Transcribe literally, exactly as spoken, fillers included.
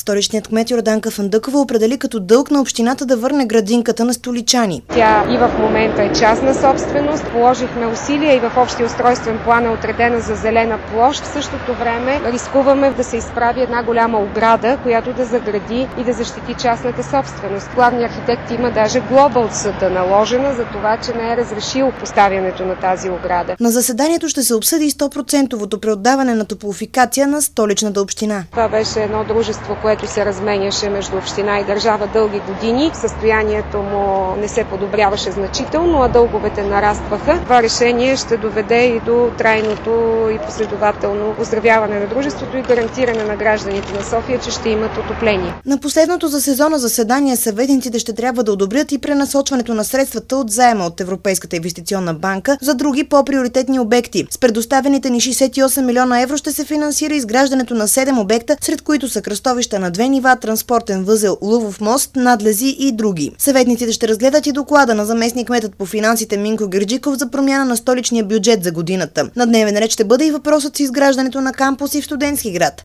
Столичният кмет Йорданка Фандъкова определи като дълг на общината да върне градинката на столичани. Тя и в момента е частна собственост. Положихме усилия и в общия устройствен план е отредена за зелена площ. В същото време рискуваме да се изправи една голяма ограда, която да загради и да защити частната собственост. Главният архитект има даже глоба от съда наложена за това, че не е разрешил поставянето на тази ограда. На заседанието ще се обсъди сто процентовото преотдаване на топлофикация на столичната община. Това беше едно дружество, което се разменяше между община и държава дълги години. Състоянието му не се подобряваше значително, а дълговете нарастваха. Това решение ще доведе и до трайното и последователно оздравяване на дружеството и гарантиране на гражданите на София, че ще имат отопление. На последното за сезона заседание съветниците ще трябва да одобрят и пренасочването на средствата от заема от Европейската инвестиционна банка за други по-приоритетни обекти. С предоставените ни шейсет и осем милиона евро ще се финансира изграждането на седем обекта, сред които са кръстовища на две нива, транспортен възел Лъвов мост, надлези и други. Съветниците ще разгледат и доклада на заместник-кметът по финансите Минко Герджиков за промяна на столичния бюджет за годината. На дневен ред ще бъде и въпросът с изграждането на кампуси в Студентски град.